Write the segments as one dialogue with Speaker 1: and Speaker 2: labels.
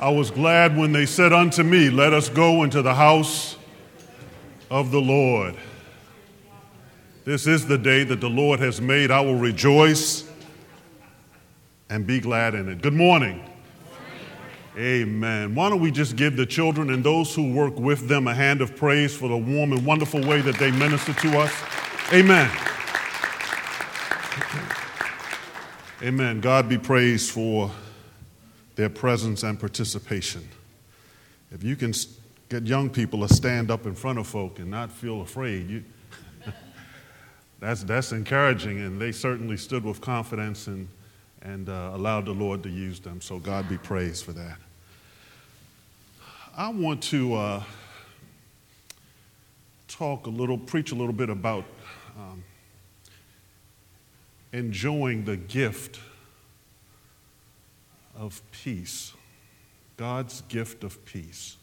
Speaker 1: I was glad when they said unto me, let us go into the house of the Lord. This is the day that the Lord has made. I will rejoice and be glad in it. Good morning. Amen. Why don't we just give the children and those who work with them a hand of praise for the warm and wonderful way that they minister to us. Amen. Amen. God be praised for their presence and participation. If you can get young people to stand up in front of folk and not feel afraid, that's encouraging, and they certainly stood with confidence and allowed the Lord to use them. So God be praised for that. I want to preach a little bit about enjoying the gift of peace, God's gift of peace.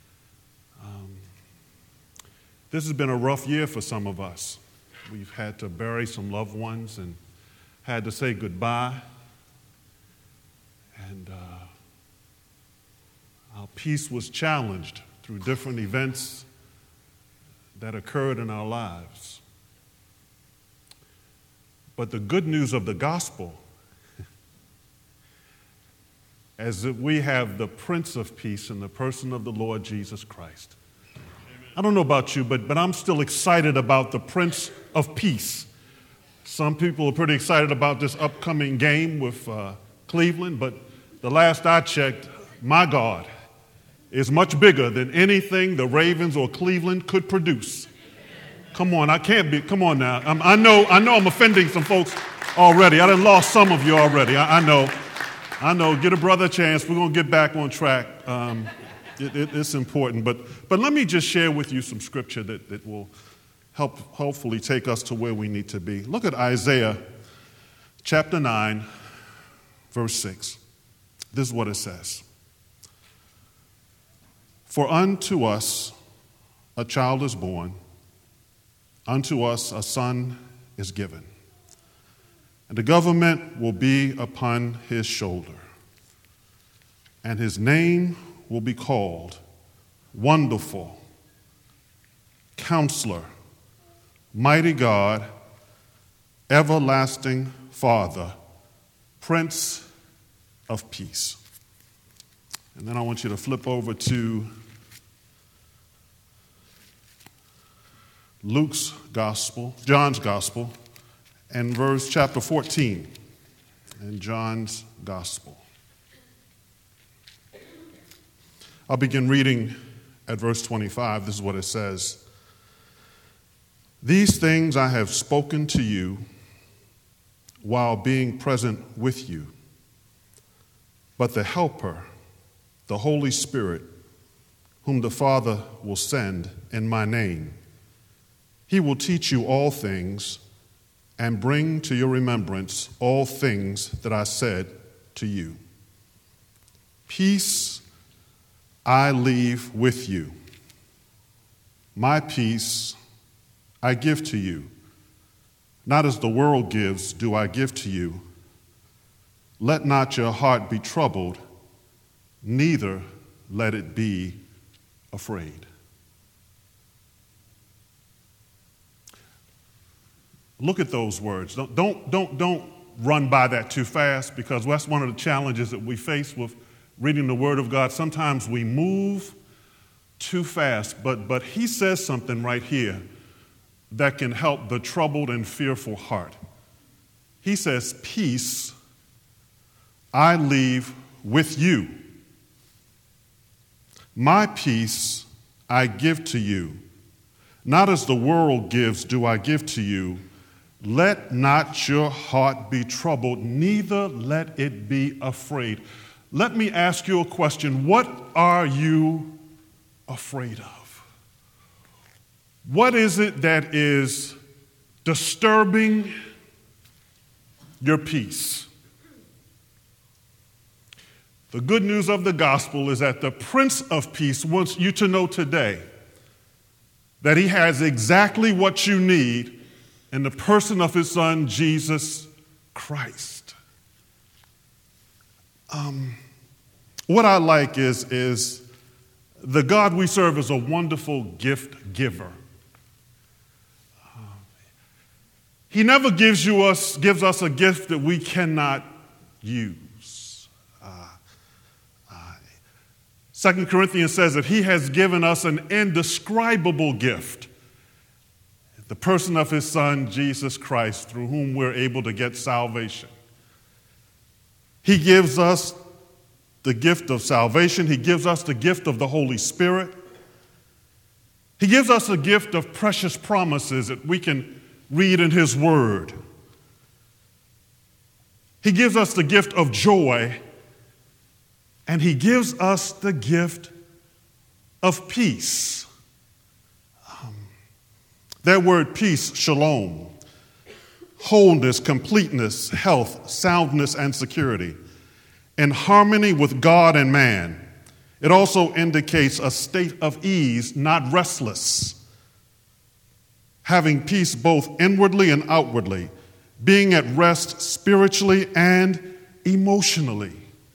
Speaker 1: This has been a rough year for some of us. We've had to bury some loved ones and had to say goodbye. And our peace was challenged through different events that occurred in our lives. But the good news of the gospel is that we have the Prince of Peace in the person of the Lord Jesus Christ. Amen. I don't know about you, but I'm still excited about the Prince of Peace. Some people are pretty excited about this upcoming game with Cleveland, but the last I checked, my God is much bigger than anything the Ravens or Cleveland could produce. Come on, come on now. I know I'm offending some folks already. I done lost some of you already. I know. Get a brother a chance. We're going to get back on track. It's important. But let me just share with you some scripture that will hopefully take us to where we need to be. Look at Isaiah chapter 9, verse 6. This is what it says. For unto us a child is born, unto us a son is given, and the government will be upon his shoulder, and his name will be called Wonderful, Counselor, Mighty God, Everlasting Father, Prince of Peace. And then I want you to flip over to Luke's Gospel, John's Gospel, and chapter 14 in John's Gospel. I'll begin reading at verse 25. This is what it says. These things I have spoken to you while being present with you. But the Helper, the Holy Spirit, whom the Father will send in my name, he will teach you all things and bring to your remembrance all things that I said to you. Peace I leave with you. My peace I give to you. Not as the world gives do I give to you. Let not your heart be troubled, neither let it be afraid. Look at those words. Don't run by that too fast, because that's one of the challenges that we face with reading the Word of God. Sometimes we move too fast, but he says something right here that can help the troubled and fearful heart. He says, peace I leave with you. My peace I give to you. Not as the world gives do I give to you. Let not your heart be troubled, neither let it be afraid. Let me ask you a question. What are you afraid of? What is it that is disturbing your peace? The good news of the gospel is that the Prince of Peace wants you to know today that he has exactly what you need in the person of his Son, Jesus Christ. what I like is the God we serve is a wonderful gift giver. He never gives us a gift that we cannot use. 2 Corinthians says that he has given us an indescribable gift, the person of his Son, Jesus Christ, through whom we're able to get salvation. He gives us the gift of salvation. He gives us the gift of the Holy Spirit. He gives us a gift of precious promises that we can read in his word. He gives us the gift of joy, and he gives us the gift of peace. That word peace, shalom, wholeness, completeness, health, soundness, and security, in harmony with God and man. It also indicates a state of ease, not restless. Having peace both inwardly and outwardly, being at rest spiritually and emotionally.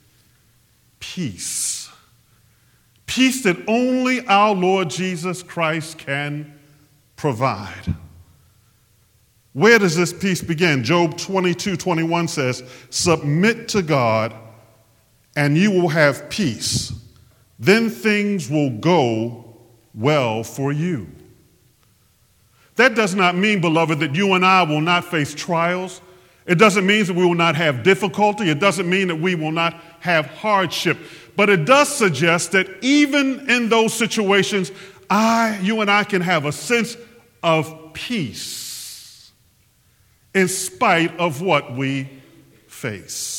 Speaker 1: Peace. Peace that only our Lord Jesus Christ can provide. Where does this peace begin? Job 22:21 says, "Submit to God, and you will have peace. Then things will go well for you." That does not mean, beloved, that you and I will not face trials. It doesn't mean that we will not have difficulty. It doesn't mean that we will not have hardship. But it does suggest that even in those situations, you and I can have a sense of peace in spite of what we face.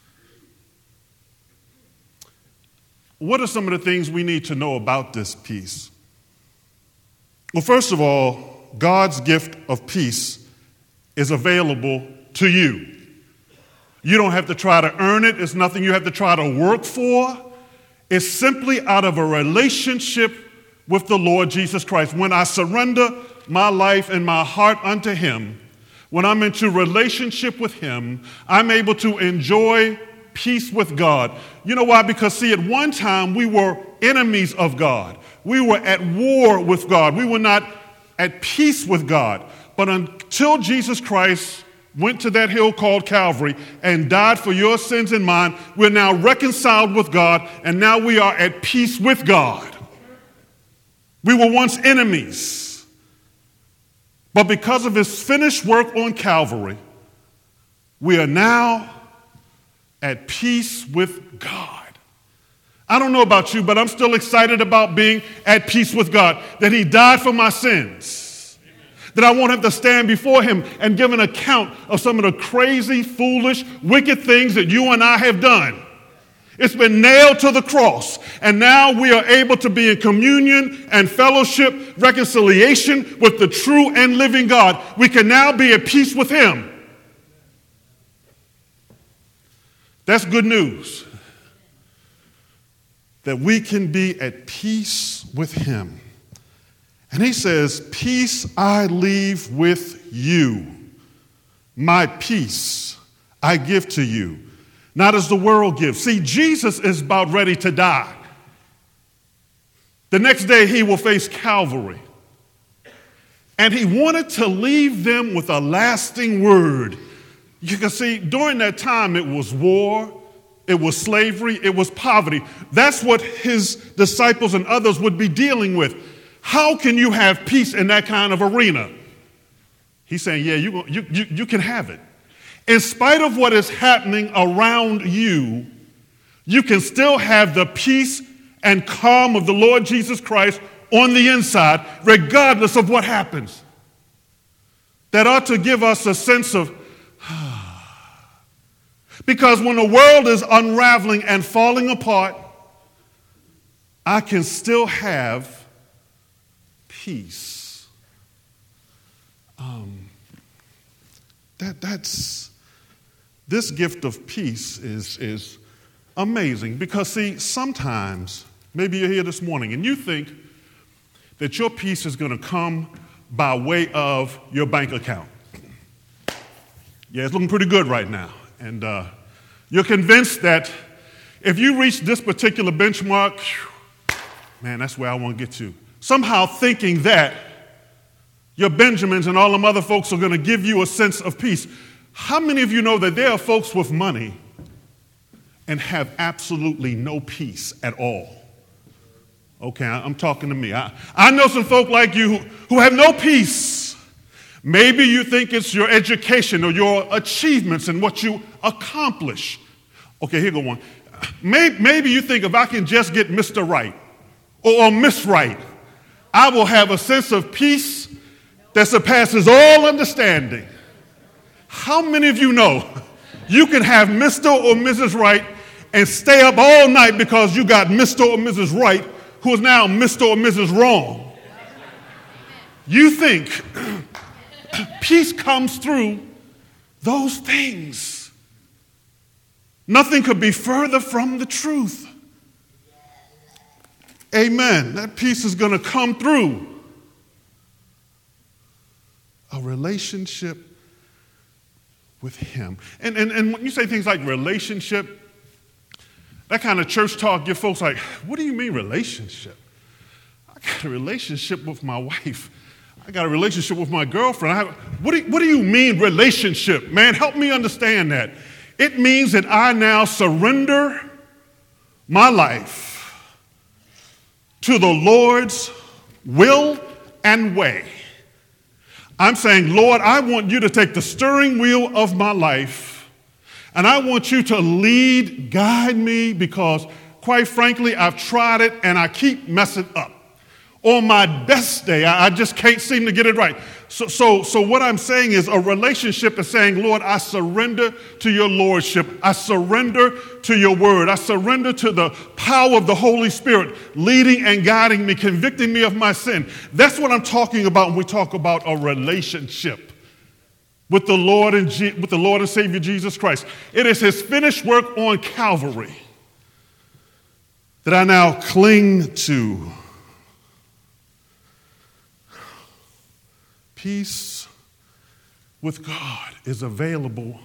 Speaker 1: What are some of the things we need to know about this peace? Well, first of all, God's gift of peace is available to you. You don't have to try to earn it. It's nothing you have to try to work for. It's simply out of a relationship with the Lord Jesus Christ. When I surrender my life and my heart unto him, when I'm into relationship with him, I'm able to enjoy peace with God. You know why? Because, see, at one time we were enemies of God. We were at war with God. We were not at peace with God. But until Jesus Christ went to that hill called Calvary and died for your sins and mine, we're now reconciled with God, and now we are at peace with God. We were once enemies. But because of his finished work on Calvary, we are now at peace with God. I don't know about you, but I'm still excited about being at peace with God, that he died for my sins, that I won't have to stand before him and give an account of some of the crazy, foolish, wicked things that you and I have done. It's been nailed to the cross, and now we are able to be in communion and fellowship, reconciliation with the true and living God. We can now be at peace with him. That's good news, that we can be at peace with him. And he says, "Peace I leave with you. My peace I give to you, not as the world gives." See, Jesus is about ready to die. The next day he will face Calvary. And he wanted to leave them with a lasting word. You can see, during that time, it was war, it was slavery, it was poverty. That's what his disciples and others would be dealing with. How can you have peace in that kind of arena? He's saying, yeah, you can have it. In spite of what is happening around you, you can still have the peace and calm of the Lord Jesus Christ on the inside, regardless of what happens. That ought to give us a sense of, because when the world is unraveling and falling apart, I can still have peace. This gift of peace is amazing because, see, sometimes, maybe you're here this morning and you think that your peace is going to come by way of your bank account. Yeah, it's looking pretty good right now. And you're convinced that If you reach this particular benchmark, man, that's where I want to get to. Somehow thinking that your Benjamins and all them other folks are going to give you a sense of peace. How many of you know that there are folks with money and have absolutely no peace at all? Okay, I'm talking to me. I know some folk like you who have no peace. Maybe you think it's your education or your achievements and what you accomplish. Okay, here go one. Maybe you think if I can just get Mr. Right or Miss Right, I will have a sense of peace that surpasses all understanding. How many of you know you can have Mr. or Mrs. Right and stay up all night because you got Mr. or Mrs. Right who is now Mr. or Mrs. Wrong? You think peace comes through those things. Nothing could be further from the truth. Amen. That peace is going to come through a relationship with him. And when you say things like relationship, that kind of church talk, your folks like, what do you mean relationship? I got a relationship with my wife. I got a relationship with my girlfriend. What do you mean relationship? Man, help me understand that. It means that I now surrender my life to the Lord's will and way. I'm saying, Lord, I want you to take the steering wheel of my life, and I want you to lead, guide me, because quite frankly, I've tried it and I keep messing up. On my best day, I just can't seem to get it right. So what I'm saying is a relationship is saying, Lord, I surrender to your lordship. I surrender to your word. I surrender to the power of the Holy Spirit leading and guiding me, convicting me of my sin. That's what I'm talking about when we talk about a relationship with the Lord and Savior Jesus Christ. It is his finished work on Calvary that I now cling to. Peace with God is available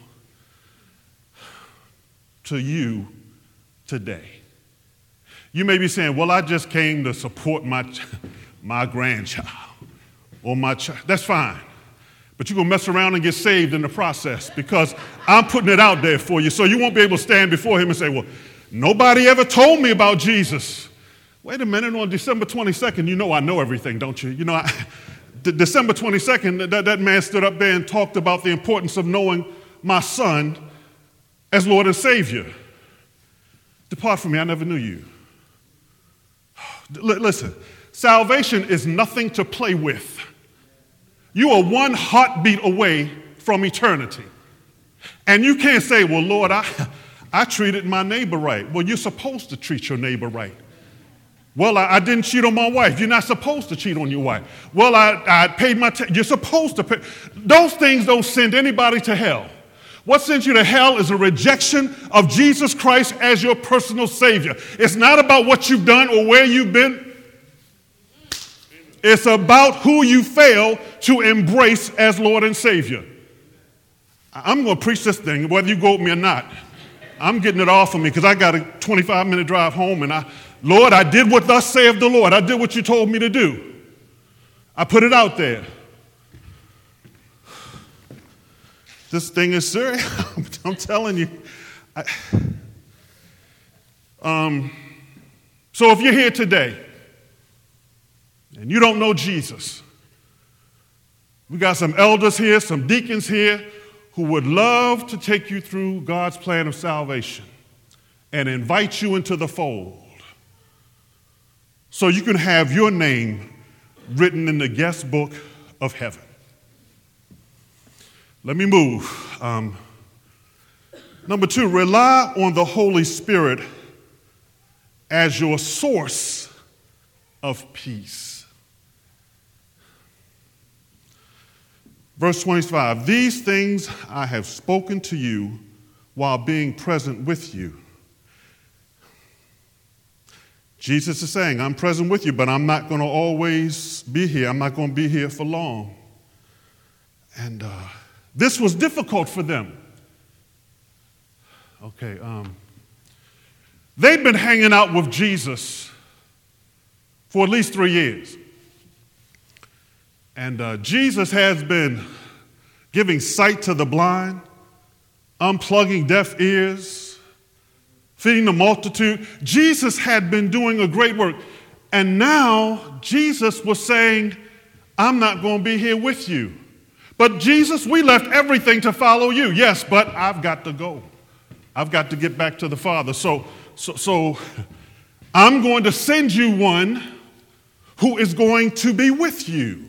Speaker 1: to you today. You may be saying, well, I just came to support my grandchild or my child. That's fine. But you're going to mess around and get saved in the process because I'm putting it out there for you. So you won't be able to stand before him and say, well, nobody ever told me about Jesus. Wait a minute, on December 22nd, you know I know everything, don't you? You know, December 22nd, that man stood up there and talked about the importance of knowing my son as Lord and Savior. Depart from me, I never knew you. Listen, salvation is nothing to play with. You are one heartbeat away from eternity. And you can't say, well, Lord, I treated my neighbor right. Well, you're supposed to treat your neighbor right. Well, I didn't cheat on my wife. You're not supposed to cheat on your wife. Well, I paid my you're supposed to pay. Those things don't send anybody to hell. What sends you to hell is a rejection of Jesus Christ as your personal Savior. It's not about what you've done or where you've been. It's about who you fail to embrace as Lord and Savior. I'm going to preach this thing, whether you go with me or not. I'm getting it off of me because I got a 25-minute drive home, and Lord, I did what thus saith the Lord. I did what you told me to do. I put it out there. This thing is serious. I'm telling you. So if you're here today and you don't know Jesus, we got some elders here, some deacons here who would love to take you through God's plan of salvation and invite you into the fold so you can have your name written in the guest book of heaven. Let me move. Number 2, rely on the Holy Spirit as your source of peace. Verse 25, these things I have spoken to you while being present with you. Jesus is saying, I'm present with you, but I'm not going to always be here. I'm not going to be here for long. And this was difficult for them. Okay, They've been hanging out with Jesus for at least 3 years. And Jesus has been giving sight to the blind, unplugging deaf ears, feeding the multitude. Jesus had been doing a great work. And now Jesus was saying, I'm not going to be here with you. But Jesus, we left everything to follow you. Yes, but I've got to go. I've got to get back to the Father. So I'm going to send you one who is going to be with you.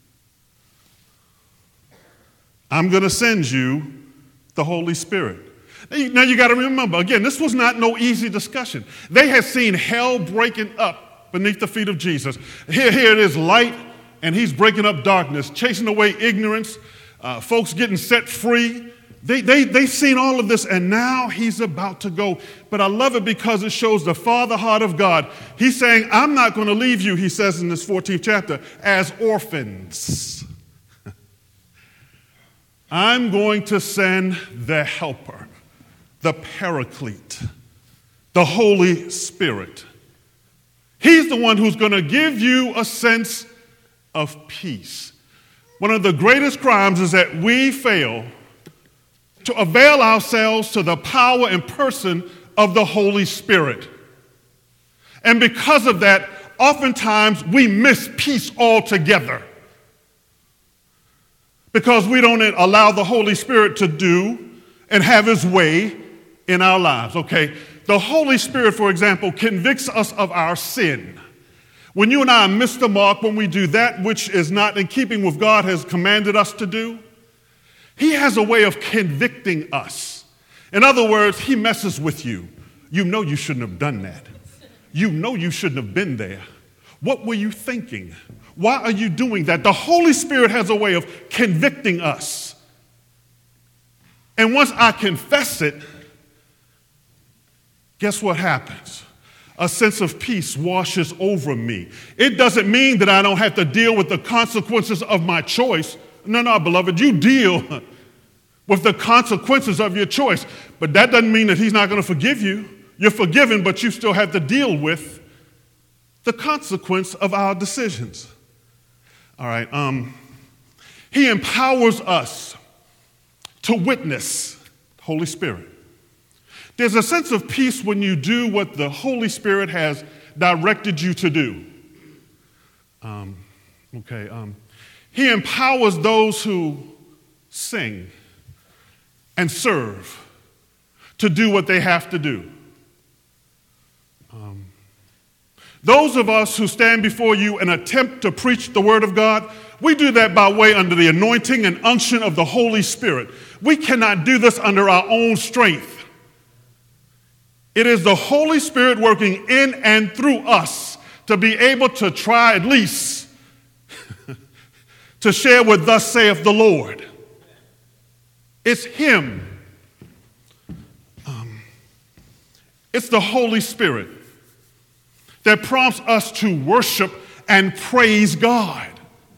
Speaker 1: I'm going to send you the Holy Spirit. Now you got to remember, again, this was not no easy discussion. They had seen hell breaking up beneath the feet of Jesus. Here it is, light, and he's breaking up darkness, chasing away ignorance, folks getting set free. They've seen all of this, and now he's about to go. But I love it because it shows the Father heart of God. He's saying, I'm not going to leave you, he says in this 14th chapter, as orphans. I'm going to send the helper, the paraclete, the Holy Spirit. He's the one who's going to give you a sense of peace. One of the greatest crimes is that we fail to avail ourselves to the power and person of the Holy Spirit. And because of that, oftentimes we miss peace altogether. Because we don't allow the Holy Spirit to do and have his way in our lives, okay? The Holy Spirit, for example, convicts us of our sin. When you and I miss the mark, when we do that which is not in keeping with God has commanded us to do, he has a way of convicting us. In other words, he messes with you. You know you shouldn't have done that. You know you shouldn't have been there. What were you thinking? Why are you doing that? The Holy Spirit has a way of convicting us. And once I confess it, guess what happens? A sense of peace washes over me. It doesn't mean that I don't have to deal with the consequences of my choice. No, beloved, you deal with the consequences of your choice. But that doesn't mean that he's not going to forgive you. You're forgiven, but you still have to deal with the consequence of our decisions. All right, he empowers us to witness, Holy Spirit. There's a sense of peace when you do what the Holy Spirit has directed you to do. He empowers those who sing and serve to do what they have to do. Those of us who stand before you and attempt to preach the word of God, we do that by way under the anointing and unction of the Holy Spirit. We cannot do this under our own strength. It is the Holy Spirit working in and through us to be able to try at least to share what thus saith the Lord. It's him. It's the Holy Spirit that prompts us to worship and praise God.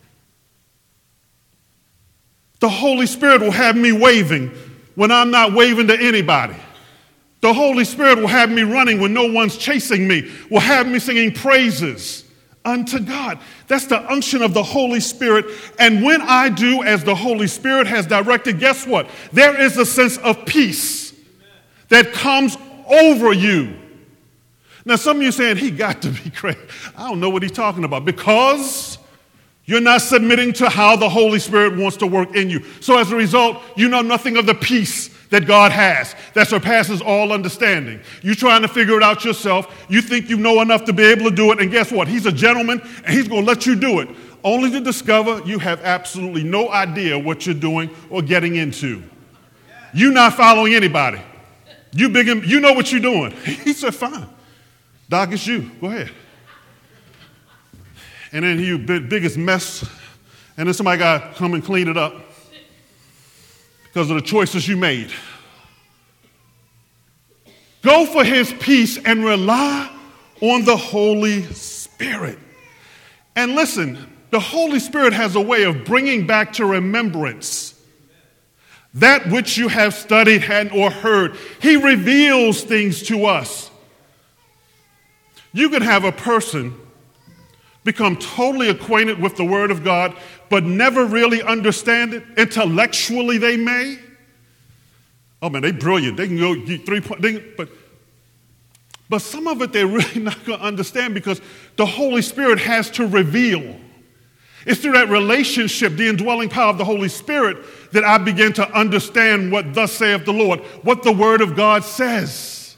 Speaker 1: The Holy Spirit will have me waving when I'm not waving to anybody. The Holy Spirit will have me running when no one's chasing me, will have me singing praises unto God. That's the unction of the Holy Spirit. And when I do as the Holy Spirit has directed, guess what? There is a sense of peace that comes over you. Now, some of you are saying, he got to be crazy. I don't know what he's talking about, because you're not submitting to how the Holy Spirit wants to work in you. So as a result, you know nothing of the peace that God has that surpasses all understanding. You're trying to figure it out yourself. You think you know enough to be able to do it, and guess what? He's a gentleman, and he's going to let you do it, only to discover you have absolutely no idea what you're doing or getting into. You're not following anybody. You know what you're doing. He said, fine. Doc, it's you. Go ahead. And then you biggest mess, and then somebody got to come and clean it up because of the choices you made. Go for his peace and rely on the Holy Spirit. And listen, the Holy Spirit has a way of bringing back to remembrance that which you have studied and or heard. He reveals things to us. You can have a person become totally acquainted with the Word of God, but never really understand it. Intellectually, they may. Oh man, they're brilliant. They can go 3 points. But some of it they're really not going to understand because the Holy Spirit has to reveal. It's through that relationship, the indwelling power of the Holy Spirit, that I begin to understand what thus saith the Lord, what the Word of God says.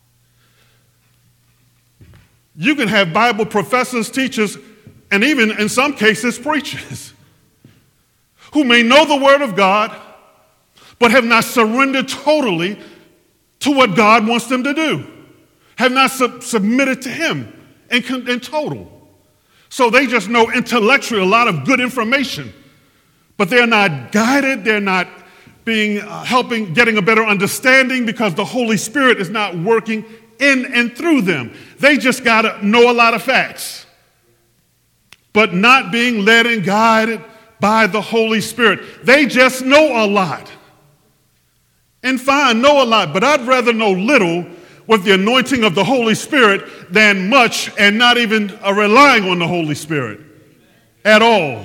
Speaker 1: You can have Bible professors, teachers, and even in some cases preachers who may know the Word of God, but have not surrendered totally to what God wants them to do, have not submitted to Him in total. So they just know intellectually a lot of good information, but they're not guided, they're not being getting a better understanding because the Holy Spirit is not working in and through them. They just got to know a lot of facts, but not being led and guided by the Holy Spirit. They just know a lot. And fine, know a lot, but I'd rather know little with the anointing of the Holy Spirit than much and not even relying on the Holy Spirit at all.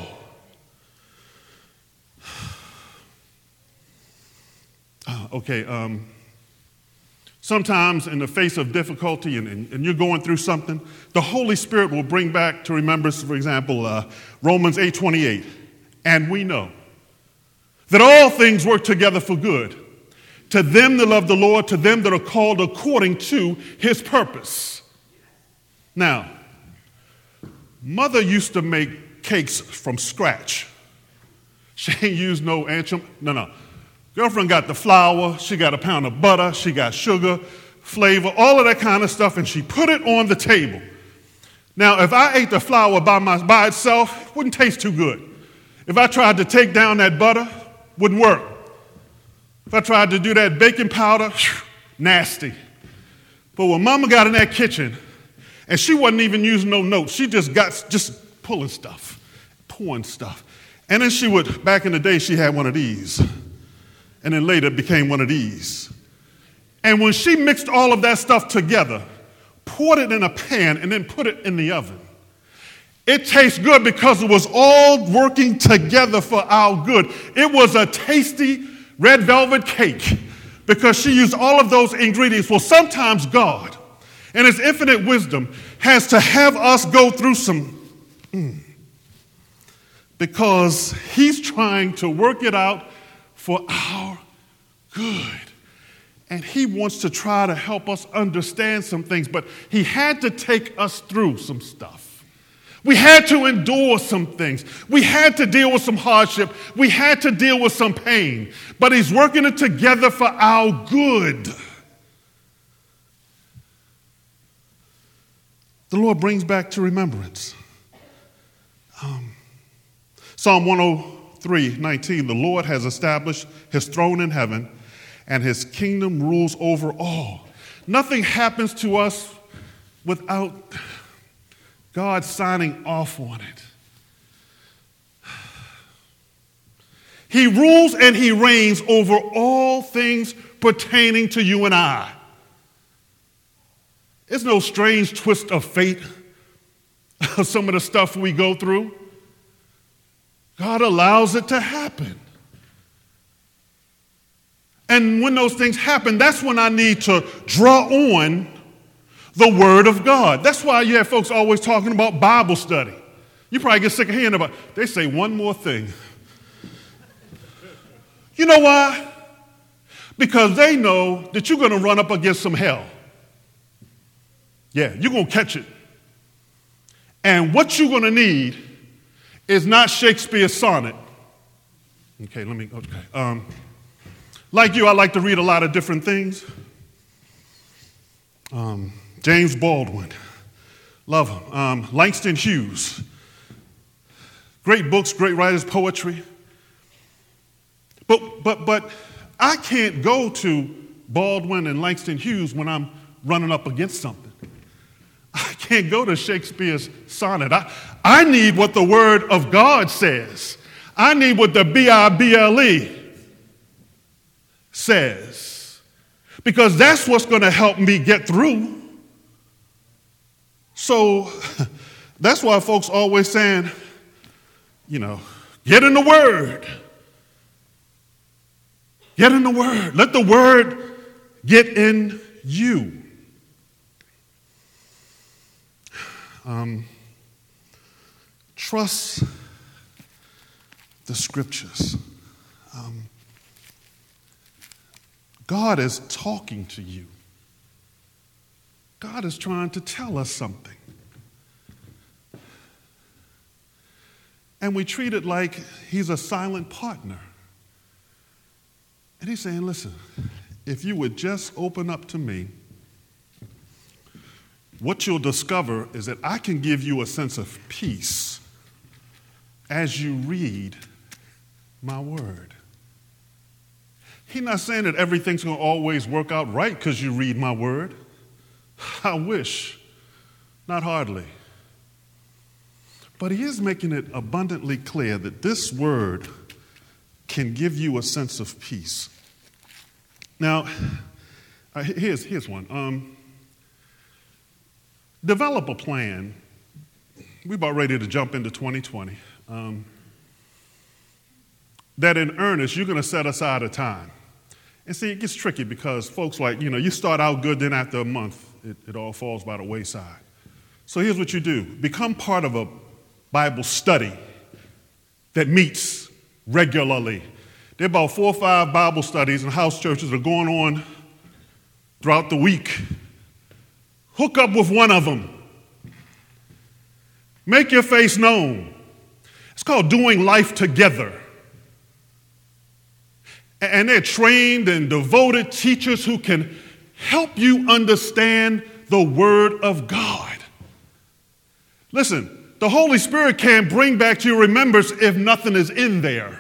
Speaker 1: Sometimes in the face of difficulty and you're going through something, the Holy Spirit will bring back to remembrance, for example, Romans 8:28. And we know that all things work together for good to them that love the Lord, to them that are called according to His purpose. Now, Mother used to make cakes from scratch. She ain't used no antrim. No. Girlfriend got the flour, she got a pound of butter, she got sugar, flavor, all of that kind of stuff, and she put it on the table. Now, if I ate the flour by itself, it wouldn't taste too good. If I tried to take down that butter, wouldn't work. If I tried to do that baking powder, nasty. But when Mama got in that kitchen, and she wasn't even using no notes, she just pulling stuff, pouring stuff. And then she would, back in the day, she had one of these. And then later it became one of these. And when she mixed all of that stuff together, poured it in a pan, and then put it in the oven, it tastes good because it was all working together for our good. It was a tasty red velvet cake because she used all of those ingredients. Well, sometimes God, in His infinite wisdom, has to have us go through some because He's trying to work it out for our good. And He wants to try to help us understand some things, but He had to take us through some stuff. We had to endure some things. We had to deal with some hardship. We had to deal with some pain. But He's working it together for our good. The Lord brings back to remembrance. Psalm 103:19, the Lord has established His throne in heaven, and His kingdom rules over all. Nothing happens to us without God signing off on it. He rules and He reigns over all things pertaining to you and I. It's no strange twist of fate of some of the stuff we go through. God allows it to happen. And when those things happen, that's when I need to draw on the Word of God. That's why you have folks always talking about Bible study. You probably get sick of hearing about it. They say one more thing. You know why? Because they know that you're going to run up against some hell. Yeah, you're going to catch it. And what you're going to need is not Shakespeare's sonnet. Okay. Like you, I like to read a lot of different things. James Baldwin, love him. Langston Hughes, great books, great writers, poetry. But I can't go to Baldwin and Langston Hughes when I'm running up against something. I can't go to Shakespeare's sonnet. I need what the Word of God says. I need what the Bible says. Because that's what's going to help me get through. So that's why folks always saying, get in the Word. Get in the Word. Let the Word get in you. Trust the Scriptures. God is talking to you. God is trying to tell us something. And we treat it like he's a silent partner. And he's saying, listen, if you would just open up to me, what you'll discover is that I can give you a sense of peace as you read my word. He's not saying that everything's going to always work out right because you read my word. I wish, not hardly. But he is making it abundantly clear that this word can give you a sense of peace. Now, here's one. Develop a plan. We're about ready to jump into 2020. That in earnest, you're going to set aside a time. And see, it gets tricky because folks you start out good, then after a month, it all falls by the wayside. So here's what you do. Become part of a Bible study that meets regularly. There are about 4 or 5 Bible studies in house churches that are going on throughout the week. Hook up with one of them. Make your face known. It's called doing life together. And they're trained and devoted teachers who can help you understand the Word of God. Listen, the Holy Spirit can't bring back to your remembrance if nothing is in there.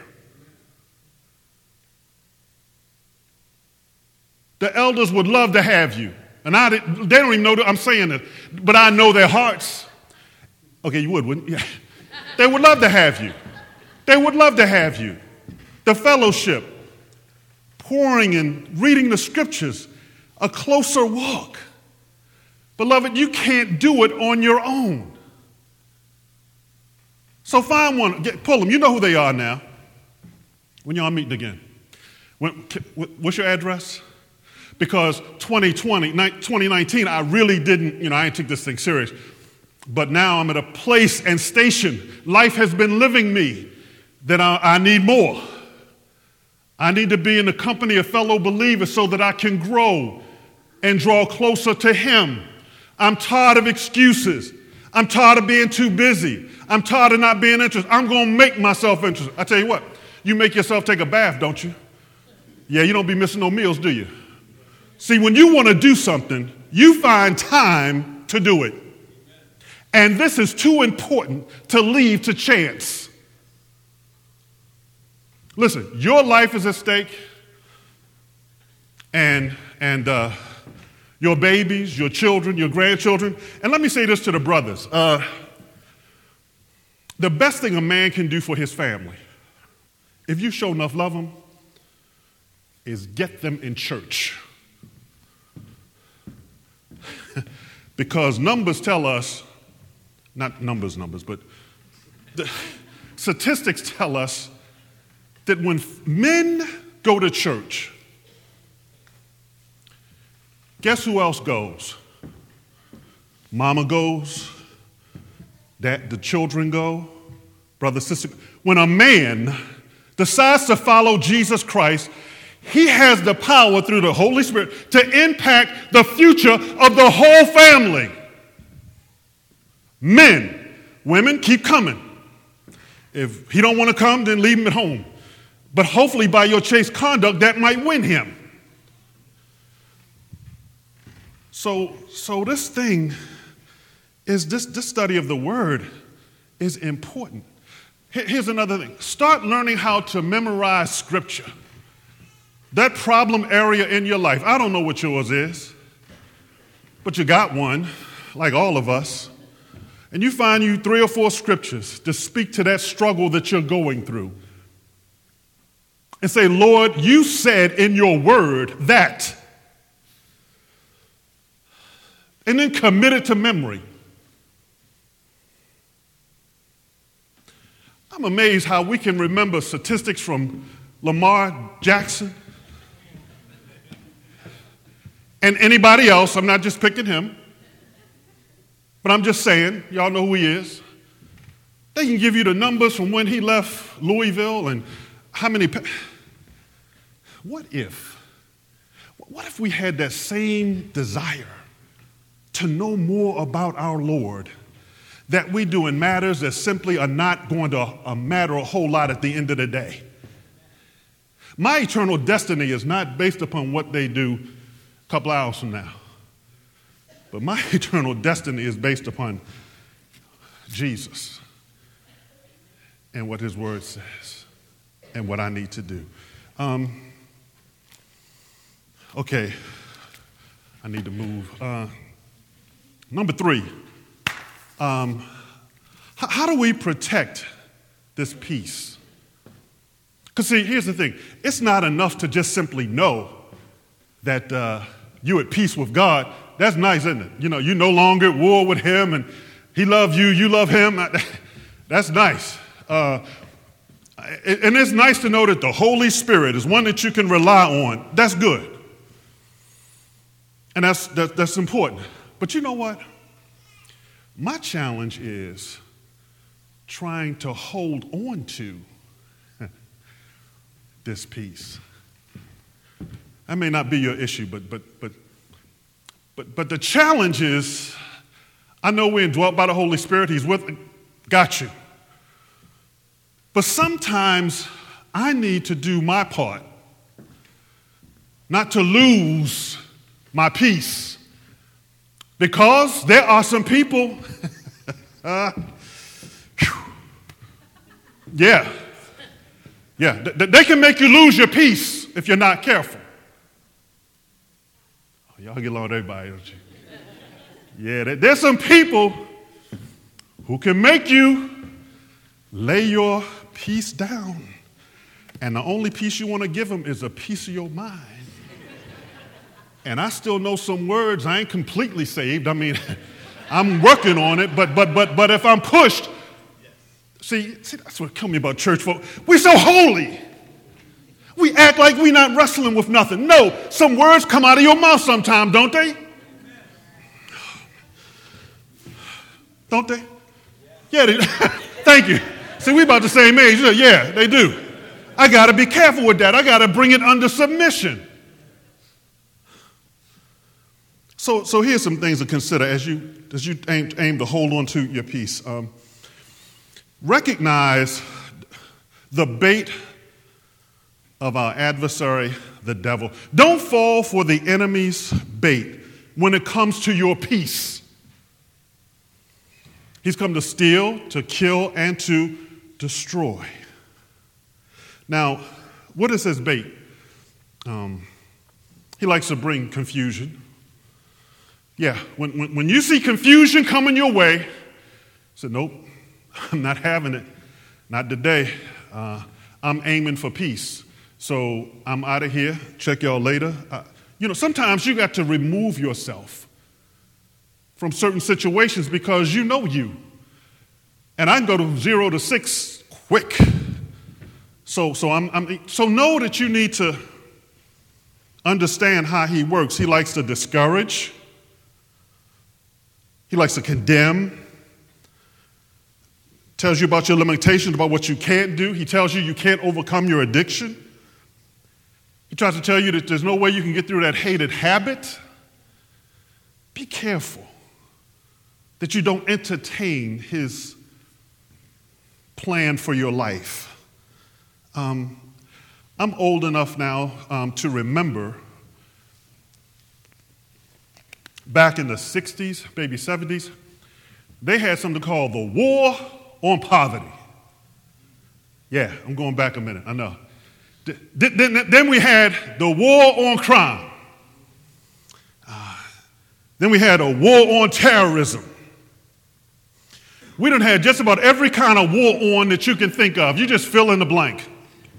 Speaker 1: The elders would love to have you. And they don't even know that I'm saying it, but I know their hearts. Okay, you would, wouldn't you? Yeah. They would love to have you. They would love to have you. The fellowship, pouring and reading the Scriptures, a closer walk. Beloved, you can't do it on your own. So find one, pull them. You know who they are now. When y'all meeting again. What's your address? Because 2019, I really didn't, I didn't take this thing serious. But now I'm at a place and station. Life has been living me that I need more. I need to be in the company of fellow believers so that I can grow and draw closer to Him. I'm tired of excuses. I'm tired of being too busy. I'm tired of not being interested. I'm going to make myself interested. I tell you what, you make yourself take a bath, don't you? Yeah, you don't be missing no meals, do you? See, when you want to do something, you find time to do it. And this is too important to leave to chance. Listen, your life is at stake, and your babies, your children, your grandchildren. And let me say this to the brothers. The best thing a man can do for his family, if you show enough love them, is get them in church. Because numbers tell us, not numbers, but the statistics tell us that when men go to church, guess who else goes? Mama goes, the children go, brother, sister. When a man decides to follow Jesus Christ, he has the power through the Holy Spirit to impact the future of the whole family. Men, women, keep coming. If he don't want to come, then leave him at home. But hopefully by your chaste conduct, that might win him. So this thing is this study of the Word is important. Here's another thing. Start learning how to memorize Scripture. That problem area in your life, I don't know what yours is, but you got one, like all of us. And you find you 3 or 4 scriptures to speak to that struggle that you're going through. And say, Lord, you said in your word that. And then commit it to memory. I'm amazed how we can remember statistics from Lamar Jackson and anybody else. I'm not just picking him, but I'm just saying, y'all know who he is. They can give you the numbers from when he left Louisville and how many. What if we had that same desire to know more about our Lord that we do in matters that simply are not going to matter a whole lot at the end of the day? My eternal destiny is not based upon what they do a couple hours from now, but my eternal destiny is based upon Jesus and what his word says and what I need to do. Okay, I need to move. Number 3, how do we protect this peace? Because see, here's the thing. It's not enough to just simply know that you're at peace with God. That's nice, isn't it? You know, you're no longer at war with him and he loves you, you love him. That's nice. And it's nice to know that the Holy Spirit is one that you can rely on. That's good. And that's important. But you know what? My challenge is trying to hold on to this peace. That may not be your issue, but the challenge is, I know we're indwelt by the Holy Spirit. He's got you. But sometimes I need to do my part, not to lose my peace, because there are some people, they can make you lose your peace if you're not careful. Oh, y'all get along with everybody, don't you? Yeah, there's some people who can make you lay your peace down, and the only peace you want to give them is a piece of your mind. And I still know some words. I ain't completely saved. I mean, I'm working on it, but if I'm pushed, see, that's what killed me about church folk. We're so holy. We act like we're not wrestling with nothing. No, some words come out of your mouth sometime, don't they? Don't they? Yeah, they, thank you. See, we about the same age. Yeah, they do. I got to be careful with that. I got to bring it under submission. So here's some things to consider as you aim to hold on to your peace. Recognize the bait of our adversary, the devil. Don't fall for the enemy's bait when it comes to your peace. He's come to steal, to kill, and to destroy. Now, what is his bait? He likes to bring confusion. Yeah, when you see confusion coming your way, say, nope, I'm not having it. Not today. I'm aiming for peace. So I'm out of here. Check y'all later. Sometimes you got to remove yourself from certain situations because you know you. And I can go to 0 to 6 quick. So know that you need to understand how he works. He likes to discourage. He likes to condemn. Tells you about your limitations, about what you can't do. He tells you can't overcome your addiction. He tries to tell you that there's no way you can get through that hated habit. Be careful that you don't entertain his plan for your life. I'm old enough now to remember back in the 60s, maybe 70s, they had something called the War on Poverty. Yeah, I'm going back a minute, I know. Then we had the War on Crime. Then we had a war on terrorism. We done had just about every kind of war on that you can think of. You just fill in the blank.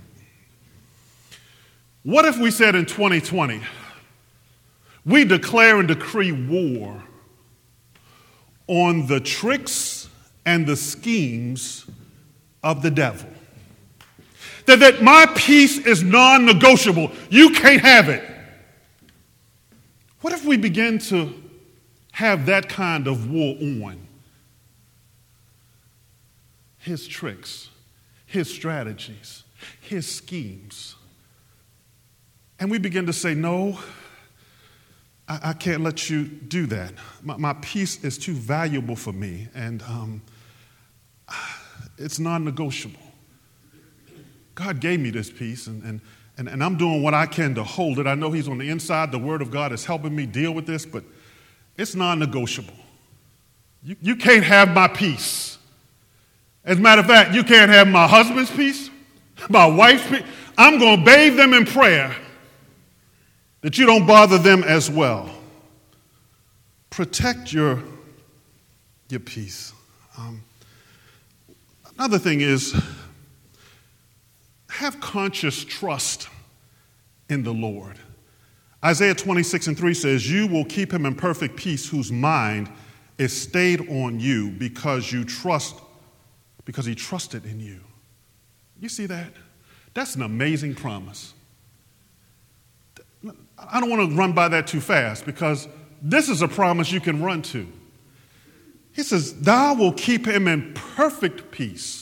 Speaker 1: What if we said in 2020, we declare and decree war on the tricks and the schemes of the devil. That my peace is non-negotiable. You can't have it. What if we begin to have that kind of war on? His tricks, his strategies, his schemes. And we begin to say, no, I can't let you do that. My peace is too valuable for me, and it's non-negotiable. God gave me this peace, and I'm doing what I can to hold it. I know he's on the inside. The word of God is helping me deal with this, but it's non-negotiable. You can't have my peace. As a matter of fact, you can't have my husband's peace, my wife's peace. I'm going to bathe them in prayer that you don't bother them as well. Protect your peace. Another thing is, have conscious trust in the Lord. Isaiah 26:3 says, you will keep him in perfect peace whose mind is stayed on you because he trusted in you. You see that? That's an amazing promise. I don't want to run by that too fast because this is a promise you can run to. He says, thou will keep him in perfect peace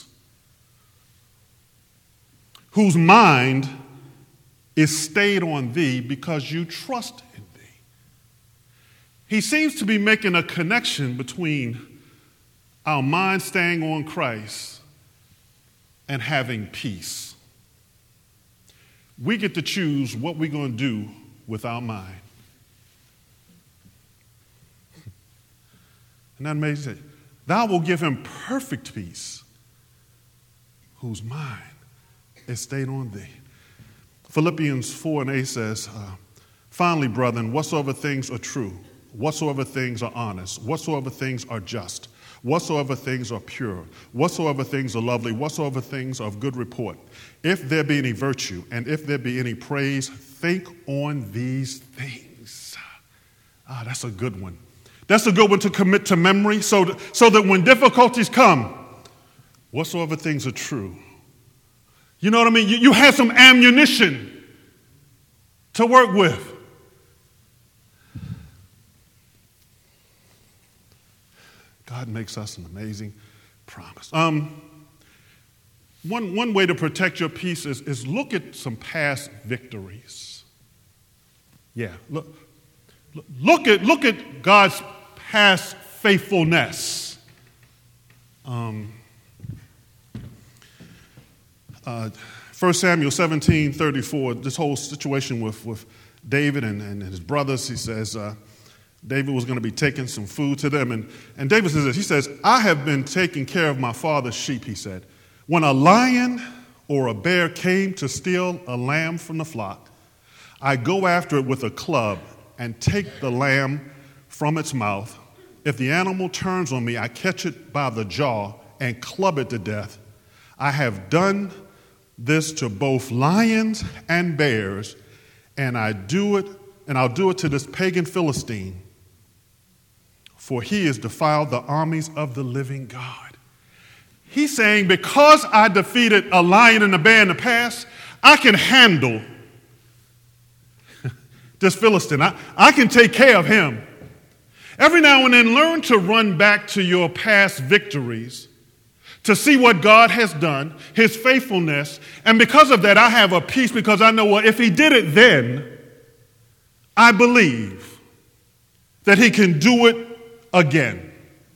Speaker 1: whose mind is stayed on thee because you trust in thee. He seems to be making a connection between our mind staying on Christ and having peace. We get to choose what we're going to do with our mind. Isn't that amazing? Thou will give him perfect peace whose mind is stayed on thee. Philippians 4:8 says, finally, brethren, whatsoever things are true, whatsoever things are honest, whatsoever things are just, whatsoever things are pure, whatsoever things are lovely, whatsoever things are of good report, if there be any virtue and if there be any praise, think on these things. That's a good one. That's a good one to commit to memory so that when difficulties come, whatsoever things are true. You know what I mean? You have some ammunition to work with. God makes us an amazing promise. One way to protect your peace is look at some past victories. Yeah, look at God's past faithfulness. 1 Samuel 17:34, this whole situation with David and his brothers, he says David was going to be taking some food to them. And David says this, he says, I have been taking care of my father's sheep, he said. When a lion or a bear came to steal a lamb from the flock, I go after it with a club and take the lamb from its mouth. If the animal turns on me, I catch it by the jaw and club it to death. I have done this to both lions and bears, and I'll do it to this pagan Philistine, for he has defiled the armies of the living God. He's saying, because I defeated a lion and a bear in the past, I can handle this Philistine. I can take care of him. Every now and then, learn to run back to your past victories to see what God has done, his faithfulness. And because of that, I have a peace because I know, well, if he did it then, I believe that he can do it again.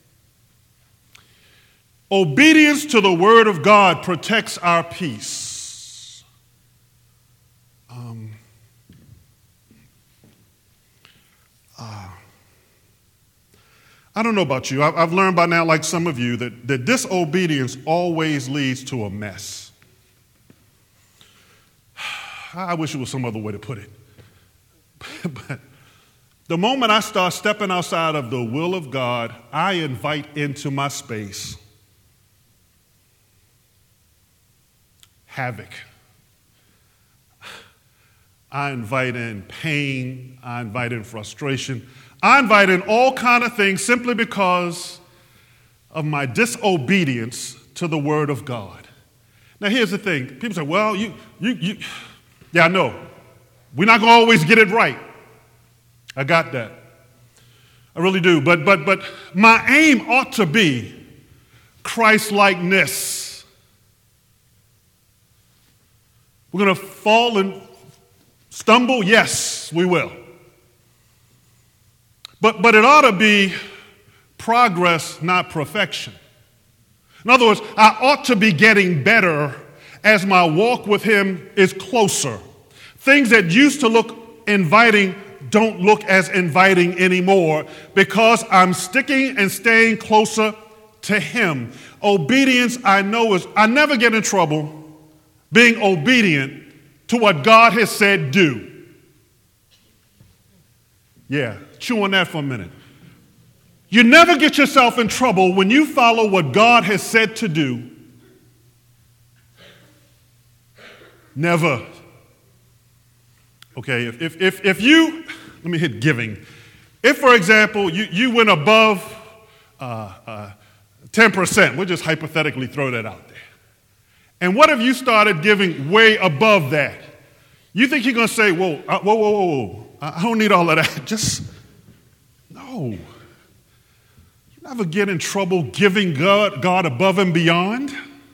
Speaker 1: Obedience to the word of God protects our peace. I don't know about you. I've learned by now, like some of you, that disobedience always leads to a mess. I wish it was some other way to put it. But the moment I start stepping outside of the will of God, I invite into my space havoc. I invite in pain. I invite in frustration. I invite in all kinds of things simply because of my disobedience to the word of God. Now, here's the thing. People say, well, yeah, I know. We're not going to always get it right. I got that. I really do. But my aim ought to be Christ-likeness. We're going to fall and stumble? Yes, we will. But it ought to be progress, not perfection. In other words, I ought to be getting better as my walk with him is closer. Things that used to look inviting don't look as inviting anymore because I'm sticking and staying closer to him. Obedience, I know, is I never get in trouble being obedient to what God has said do. Yeah, chew on that for a minute. You never get yourself in trouble when you follow what God has said to do. Never. Okay, if you, let me hit giving. If, for example, you went above 10%, we'll just hypothetically throw that out there. And what if you started giving way above that? You think you're going to say, whoa, I don't need all of that. Just, no. You never get in trouble giving God above and beyond.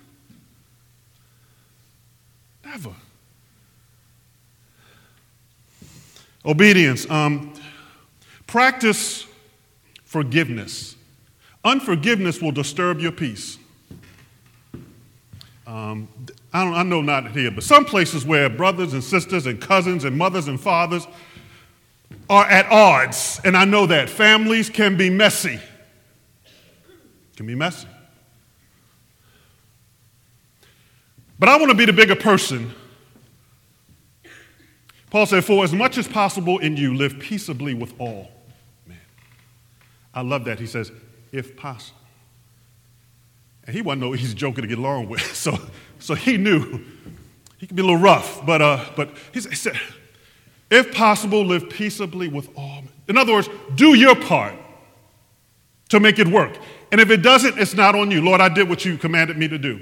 Speaker 1: Never. Obedience. Practice forgiveness. Unforgiveness will disturb your peace. I know not here, but some places where brothers and sisters and cousins and mothers and fathers are at odds, and I know that. Families can be messy. Can be messy. But I want to be the bigger person. Paul said, for as much as possible in you, live peaceably with all men. I love that. He says, if possible. And he wasn't no easy joker to get along with. So he knew he could be a little rough. But he said, if possible, live peaceably with all men. In other words, do your part to make it work. And if it doesn't, it's not on you. Lord, I did what you commanded me to do.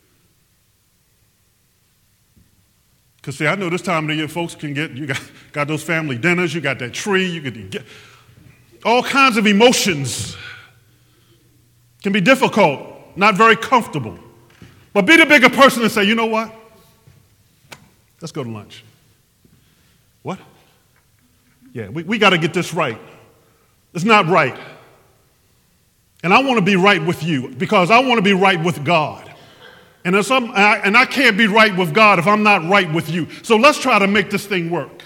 Speaker 1: Because, see, I know this time of the year folks can you got those family dinners, you got that tree, you get all kinds of emotions. Can be difficult, not very comfortable. But be the bigger person and say, you know what? Let's go to lunch. What? Yeah, we got to get this right. It's not right. And I want to be right with you because I want to be right with God. And I can't be right with God if I'm not right with you. So let's try to make this thing work.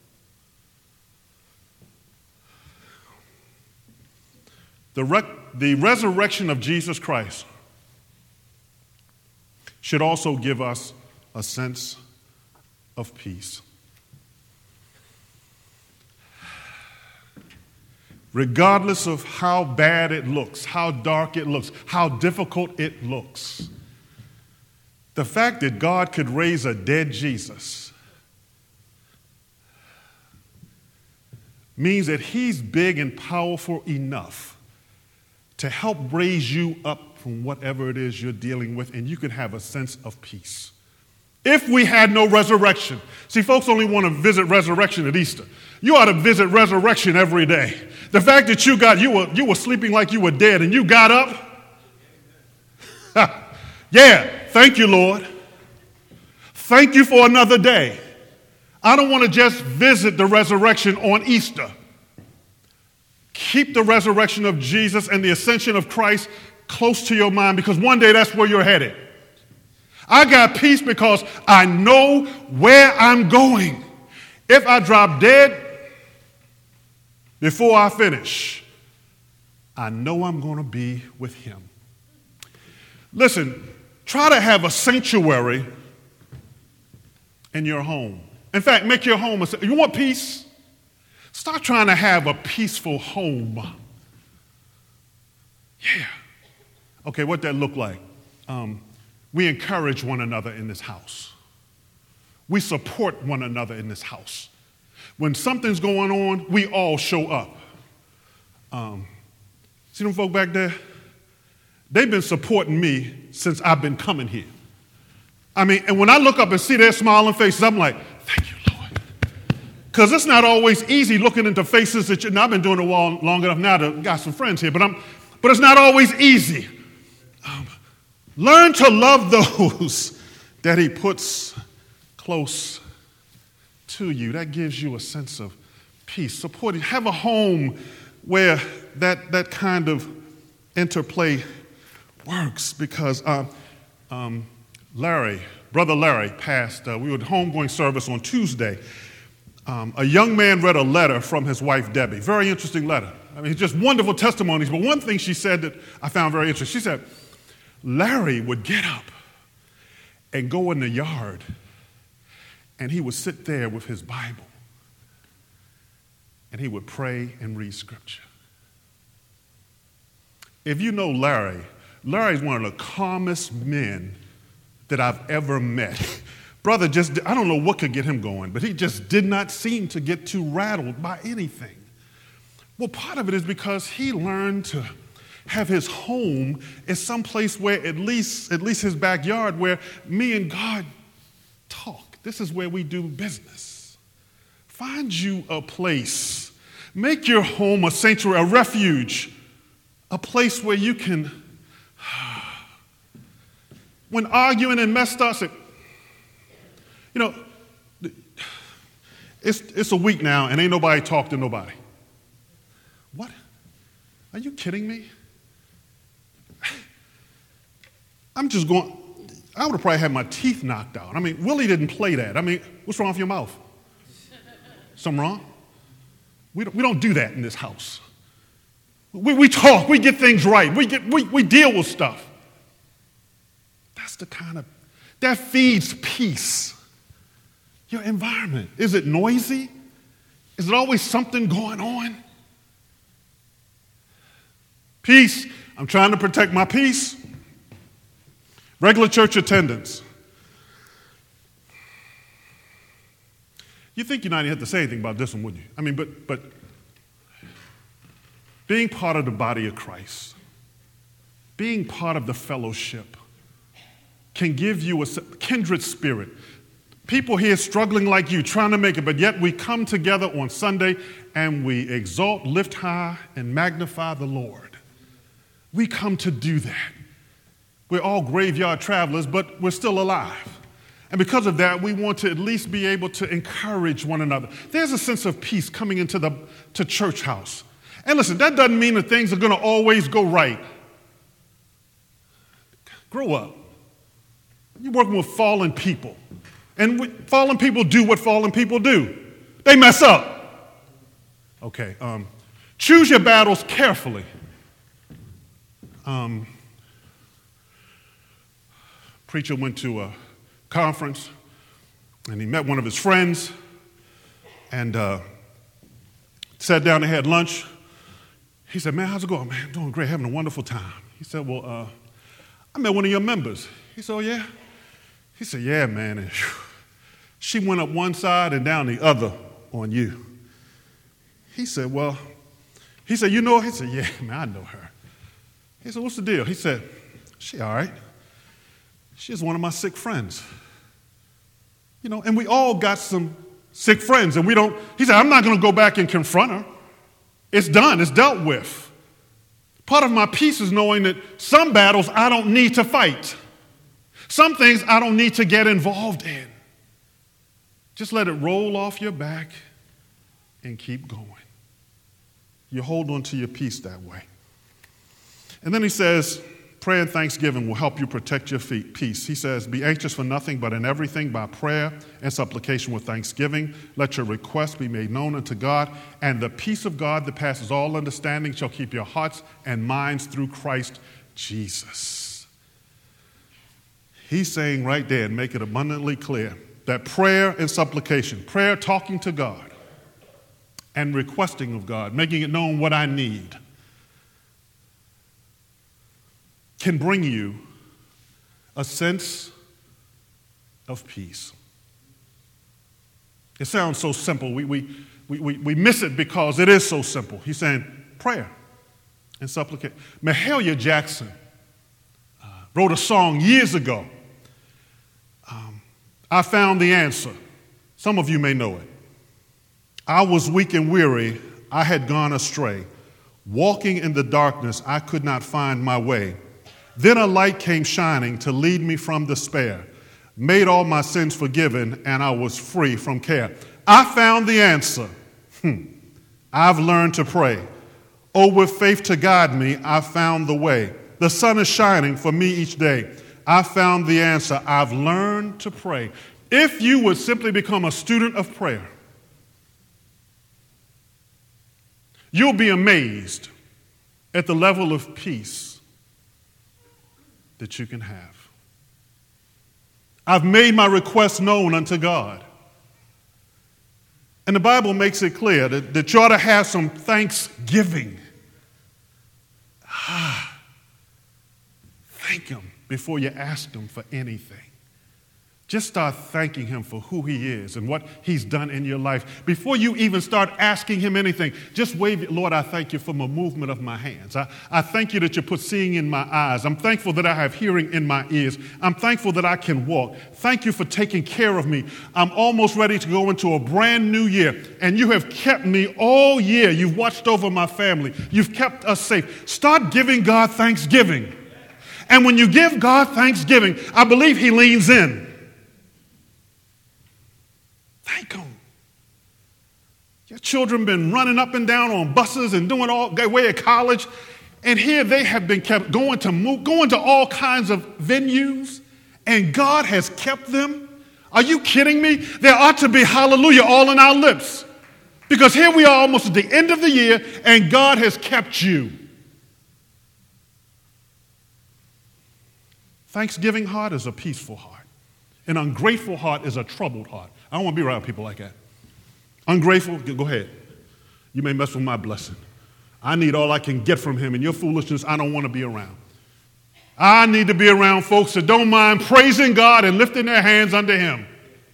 Speaker 1: The resurrection of Jesus Christ should also give us a sense of peace. Regardless of how bad it looks, how dark it looks, how difficult it looks, the fact that God could raise a dead Jesus means that he's big and powerful enough to help raise you up from whatever it is you're dealing with, and you can have a sense of peace. If we had no resurrection, see, folks only want to visit resurrection at Easter. You ought to visit resurrection every day. The fact that you were sleeping like you were dead and you got up, yeah, thank you, Lord. Thank you for another day. I don't want to just visit the resurrection on Easter. Keep the resurrection of Jesus and the ascension of Christ close to your mind because one day that's where you're headed. I got peace because I know where I'm going. If I drop dead before I finish, I know I'm going to be with him. Listen, try to have a sanctuary in your home. In fact, make your home you want peace? Start trying to have a peaceful home. Yeah. Okay, what that look like? We encourage one another in this house. We support one another in this house. When something's going on, we all show up. See them folk back there? They've been supporting me since I've been coming here. I mean, and when I look up and see their smiling faces, I'm like, thank you, Lord. Because it's not always easy looking into faces that I've been doing it long enough now to got some friends here, but it's not always easy. Learn to love those that he puts close to you. That gives you a sense of peace. Support. Have a home where that kind of interplay works, because Brother Larry passed. We were at homegoing service on Tuesday. A young man read a letter from his wife, Debbie. Very interesting letter. I mean, it's just wonderful testimonies. But one thing she said that I found very interesting, she said, Larry would get up and go in the yard, and he would sit there with his Bible, and he would pray and read scripture. If you know Larry's one of the calmest men that I've ever met. Brother I don't know what could get him going, but he just did not seem to get too rattled by anything. Well, part of it is because he learned to have his home is someplace where at least his backyard, where me and God talk. This is where we do business. Find you a place. Make your home a sanctuary, a refuge, a place where you can, when arguing and messed up, say, you know, it's a week now and ain't nobody talked to nobody. What? Are you kidding me? I'm just going, I would have probably had my teeth knocked out. I mean, Willie didn't play that. I mean, what's wrong with your mouth? Something wrong? We don't do that in this house. We talk, we get things right, we deal with stuff. That's the kind of, that feeds peace. Your environment, is it noisy? Is it always something going on? Peace, I'm trying to protect my peace. Regular church attendance. You think United had to say anything about this one, wouldn't you? I mean, but being part of the body of Christ, being part of the fellowship, can give you a kindred spirit. People here struggling like you, trying to make it, but yet we come together on Sunday and we exalt, lift high, and magnify the Lord. We come to do that. We're all graveyard travelers, but we're still alive. And because of that, we want to at least be able to encourage one another. There's a sense of peace coming into to church house. And listen, that doesn't mean that things are going to always go right. Grow up. You're working with fallen people. And fallen people do what fallen people do. They mess up. Okay, choose your battles carefully. Preacher went to a conference, and he met one of his friends, and sat down and had lunch. He said, man, how's it going? Man, I'm doing great, having a wonderful time. He said, well, I met one of your members. He said, oh, yeah? He said, yeah, man. And she went up one side and down the other on you. He said, well, you know her? He said, yeah, man, I know her. He said, what's the deal? He said, she all right. She's one of my sick friends. You know, and we all got some sick friends, and he said, I'm not going to go back and confront her. It's done. It's dealt with. Part of my peace is knowing that some battles I don't need to fight. Some things I don't need to get involved in. Just let it roll off your back and keep going. You hold on to your peace that way. And then he says, prayer and thanksgiving will help you protect your peace. He says, be anxious for nothing, but in everything by prayer and supplication with thanksgiving. Let your requests be made known unto God, and the peace of God that passes all understanding shall keep your hearts and minds through Christ Jesus. He's saying right there, and make it abundantly clear, that prayer and supplication, prayer talking to God and requesting of God, making it known what I need, can bring you a sense of peace. It sounds so simple. We miss it because it is so simple. He's saying prayer and supplication. Mahalia Jackson wrote a song years ago. I found the answer. Some of you may know it. I was weak and weary. I had gone astray. Walking in the darkness, I could not find my way. Then a light came shining to lead me from despair, made all my sins forgiven, and I was free from care. I found the answer. I've learned to pray. Oh, with faith to guide me, I found the way. The sun is shining for me each day. I found the answer. I've learned to pray. If you would simply become a student of prayer, you'll be amazed at the level of peace that you can have. I've made my request known unto God. And the Bible makes it clear that you ought to have some thanksgiving. Thank Him before you ask Him for anything. Just start thanking Him for who He is and what He's done in your life. Before you even start asking Him anything, just wave it. Lord, I thank you for the movement of my hands. I thank you that you put seeing in my eyes. I'm thankful that I have hearing in my ears. I'm thankful that I can walk. Thank you for taking care of me. I'm almost ready to go into a brand new year, and you have kept me all year. You've watched over my family. You've kept us safe. Start giving God thanksgiving. And when you give God thanksgiving, I believe He leans in. Thank Him. Your children been running up and down on buses and doing all their way at college, and here they have been kept going to all kinds of venues, and God has kept them. Are you kidding me? There ought to be hallelujah all in our lips, because here we are almost at the end of the year, and God has kept you. Thanksgiving heart is a peaceful heart. An ungrateful heart is a troubled heart. I don't want to be around people like that. Ungrateful, go ahead. You may mess with my blessing. I need all I can get from Him, and your foolishness, I don't want to be around. I need to be around folks that don't mind praising God and lifting their hands unto Him.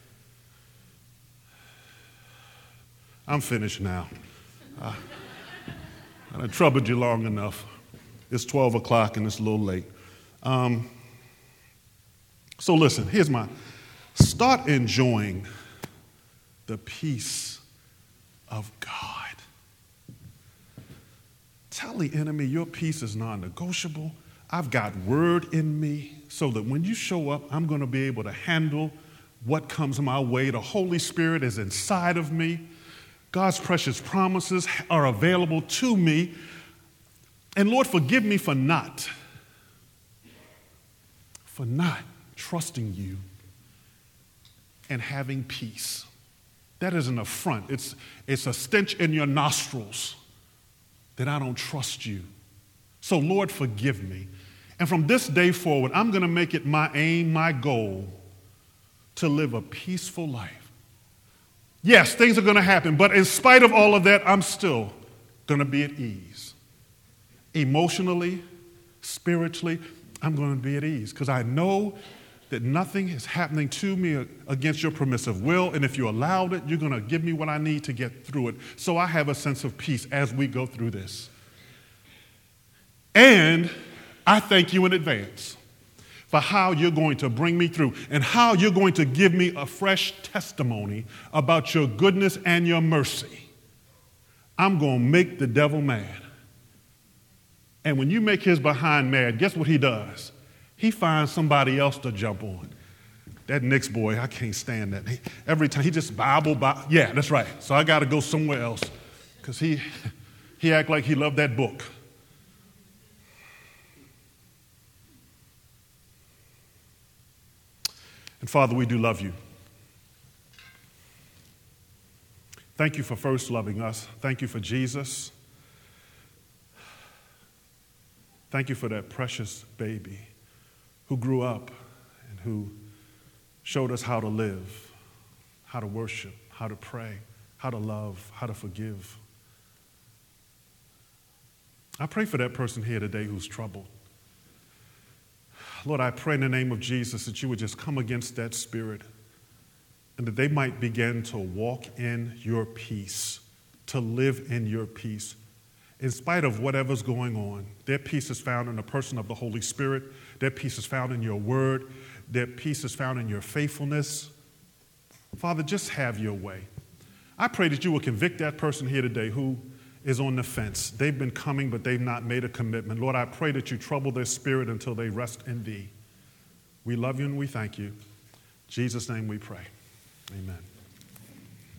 Speaker 1: I'm finished now. I done troubled you long enough. It's 12 o'clock and it's a little late. So listen, start enjoying the peace of God. Tell the enemy your peace is non-negotiable. I've got word in me so that when you show up, I'm going to be able to handle what comes my way. The Holy Spirit is inside of me. God's precious promises are available to me. And Lord, forgive me for not trusting you and having peace. That is an affront. It's a stench in your nostrils that I don't trust you. So Lord, forgive me. And from this day forward, I'm going to make it my aim, my goal, to live a peaceful life. Yes, things are going to happen, but in spite of all of that, I'm still going to be at ease. Emotionally, spiritually, I'm going to be at ease because I know that nothing is happening to me against your permissive will, and if you allowed it, you're going to give me what I need to get through it. So I have a sense of peace as we go through this. And I thank you in advance for how you're going to bring me through and how you're going to give me a fresh testimony about your goodness and your mercy. I'm going to make the devil mad. And when you make his behind mad, guess what he does? He finds somebody else to jump on. That Knicks boy, I can't stand that. Every time he just Bible. Yeah, that's right. So I got to go somewhere else because he act like he loved that book. And Father, we do love you. Thank you for first loving us. Thank you for Jesus. Thank you for that precious baby who grew up and who showed us how to live, how to worship, how to pray, how to love, how to forgive. I pray for that person here today who's troubled. Lord, I pray in the name of Jesus that you would just come against that spirit and that they might begin to walk in your peace, to live in your peace. In spite of whatever's going on, their peace is found in the person of the Holy Spirit. Their peace is found in your word. Their peace is found in your faithfulness. Father, just have your way. I pray that you will convict that person here today who is on the fence. They've been coming, but they've not made a commitment. Lord, I pray that you trouble their spirit until they rest in thee. We love you and we thank you. In Jesus' name we pray. Amen.